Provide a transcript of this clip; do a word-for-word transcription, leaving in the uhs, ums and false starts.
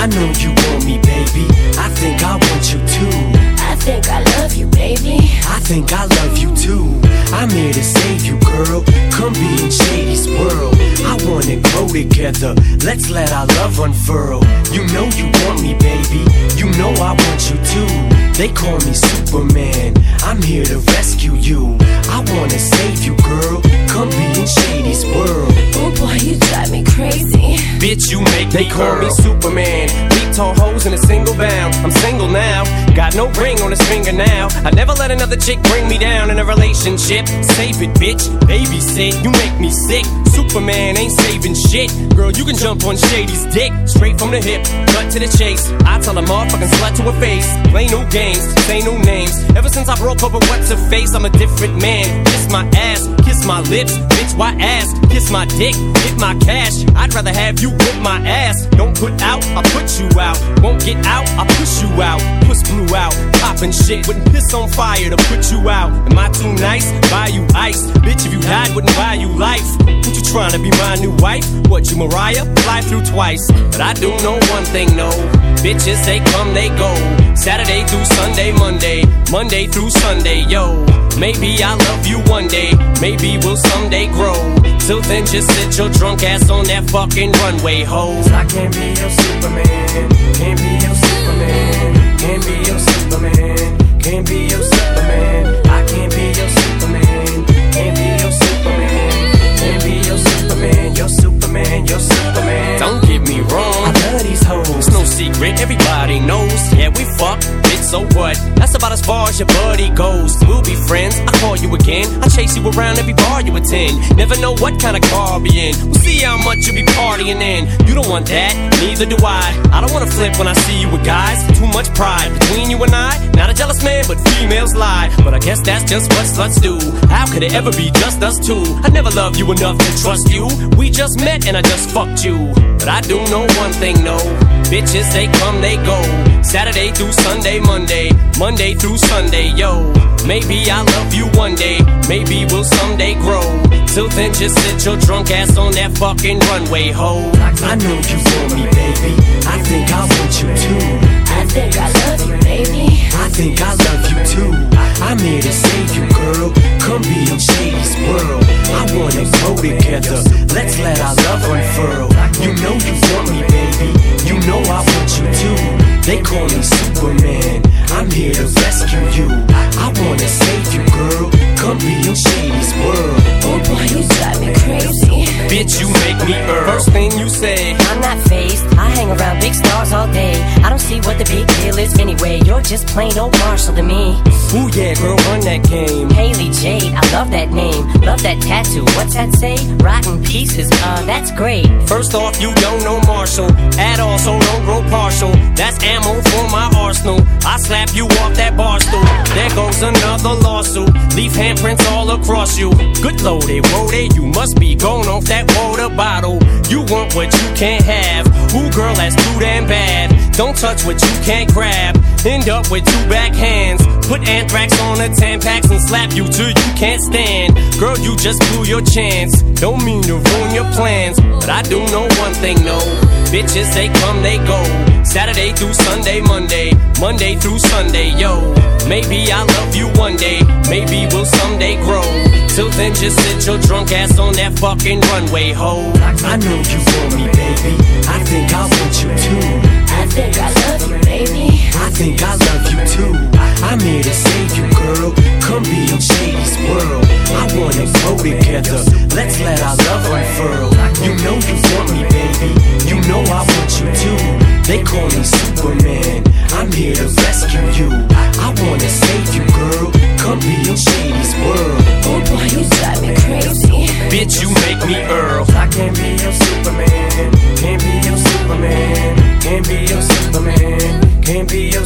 I know you want me, baby. I think I want you too. I think I love you, baby. I think I love you too. I'm here to save you, girl. Come be in Shady's world. I wanna grow together. Let's let our love unfurl. You know you want me, baby. You know I want you too. They call me Superman. I'm here to rescue you. I wanna save you, girl. Come be in Shady's world. Oh boy, you drive me crazy. Bitch, you make They me call girl. me Superman. Beat tall hoes in a single bound. I'm single now. Got no ring on his finger now. I never let another chick bring me down in a relationship. Save it, bitch. Babysit. You make me sick. Superman ain't saving shit. Girl, you can jump on Shady's dick. Straight from the hip, cut to the chase. I tell a motherfucking slut to her face. Play no games, say no names. Ever since I broke up with what's her face, I'm a different man. Kiss my ass, kiss my lips. Bitch, why ass? Kiss my dick, hit my cash. I'd rather have you whip my ass. Don't put out, I'll put you out. Won't get out, I'll push you out. Puss blew out, poppin' shit. Wouldn't piss on fire to put you out. Am I too nice? Buy you ice. Bitch, if you died, wouldn't buy you life. What you trying to be my new wife? What, you Mariah? Fly through twice. But I do know one thing, no. Bitches, they come, they go. Saturday through Sunday, Monday. Monday through Sunday, yo. Maybe I'll love you one day. Maybe we'll someday grow. Till then, just sit your drunk ass on that fucking runway, ho. I can't be your Superman. Can't be your Superman. Can't be your Superman. Can't be your Superman. I can't be your Superman. Can't be your Superman. Can't be your Superman. Your Superman. Your Superman. Don't get me wrong, I love these hoes. it's no secret, everybody knows. Yeah, we fuck, bitch, so what? That's about as far as your buddy goes. We'll be friends, I call you again. I chase you around every bar you attend. Never know what kind of car I'll be in. We'll see how much you be partying in. You don't want that, neither do I. I don't wanna flip when I see you with guys. Too much pride between you and I. Not a jealous man, but females lie. But I guess that's just what sluts do. How could it ever be just us two? I never loved you enough to trust you. We just met and I just fucked you. But I do know one thing, no. Bitches, they come, they go. Saturday through Sunday, Monday. Monday through Sunday, yo. Maybe I'll love you one day. Maybe we'll someday grow. Till then, just sit your drunk ass on that fucking runway, ho. I know you want me, baby. I think I want you too. I think I love you, baby. I think I love you too. I'm here to save you, girl. Come be in Shady's world. I wanna grow together. Let's let our love unfurl. You know you want me, baby. You know I want you too. They call me Superman. I'm here to rescue you. I wanna save you, girl. Come be in Shady's world. Oh boy, you drive me crazy. Bitch, you make me earn. First thing you say, I'm not phased. I hang around big stars all day. I don't see what the big deal is anyway. You're just plain old Marshall to me. ooh yeah, girl, run that game. Haley Jade, I love that name. Love that tattoo. What's that say? Rotten pieces. Uh, that's great. First off, you don't know Marshall at all, so don't grow partial. That's ammo for my arsenal. I slap you off that bar stool. There goes another lawsuit. Leave handprints all across you. Good loaded, loaded. You must be going off that water bottle. You want what you can't have. Ooh, girl, that's too damn bad. Don't touch what you can't grab. End up with two backhands. Put anthrax on the Tampax and slap you till you can't stand. Girl, you just blew your chance. Don't mean to ruin your plans, but I do know one thing, no. Bitches, they come, they go. Saturday through Sunday, Monday. Monday through Sunday, yo. Maybe I'll love you one day. Maybe we'll someday grow. Till then, just sit your drunk ass on that fucking runway, ho. I know you want me, baby. I think I want you too. I think I love you, baby. I think I love you too. I'm here to save you, girl. Come be in Shady's world. I wanna grow together. Let's let our love unfurl. You know you want me, baby. You know I want you too. They call me Superman. I'm here to rescue you. I wanna save you, girl. Come be in Shady's world. Oh boy, you drive me crazy. Bitch, you make me Earl. I can't be your Superman. Can't be your Superman. Can't be your Superman. Can't be your